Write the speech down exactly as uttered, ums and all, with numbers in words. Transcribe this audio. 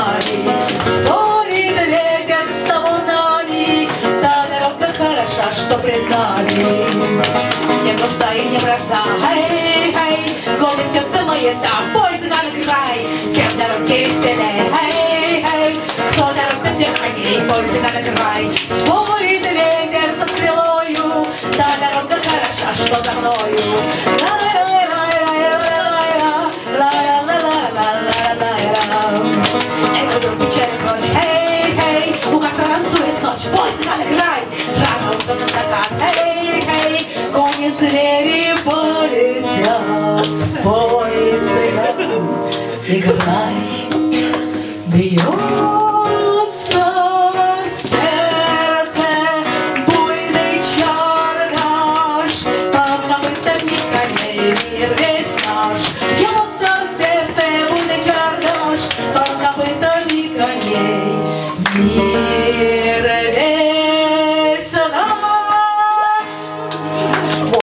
нами. Спорит ветер с тобой, та дорога хороша, что пред нами. Не нужда и не вражда, хей, хей, голым сердце мое там, бой цыганок край, тем дороги веселей, хей, хей, кто дорог на тех коней, бой цыганок край. Спорит ветер со стрелою, та дорога хороша, что за мною. Эх, вдруг печальная ночь, хей, хей, у костра танцует ночь, бой цыганок край, рано утром на стакан, хей, хей, кони звери полетят, бой цыган играет.